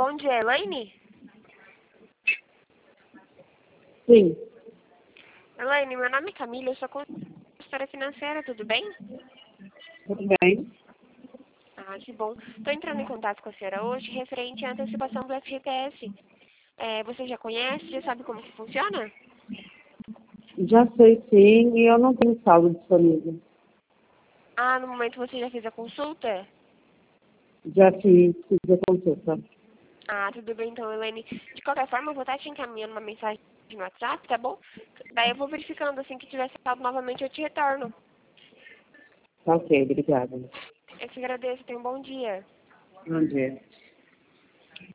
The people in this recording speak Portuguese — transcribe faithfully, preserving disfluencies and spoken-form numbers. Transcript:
Bom dia, Elaine? Sim, Elaine, meu nome é Camila, eu sou consultora financeira, tudo bem? tudo bem. Ah, que bom. Estou entrando em contato com a senhora hoje referente à antecipação do F G T S. É, você já conhece, já sabe como que funciona? Já sei sim, e eu não tenho saldo disponível. Ah, no momento você já fez a consulta? Já fiz, fiz a consulta. Ah, tudo bem então, Elaine. De qualquer forma, eu vou estar te encaminhando uma mensagem no WhatsApp, tá bom? Daí eu vou verificando, assim que tiver saldo novamente, eu te retorno. Tá ok, obrigada. Eu te agradeço, tenha um bom dia. Bom dia.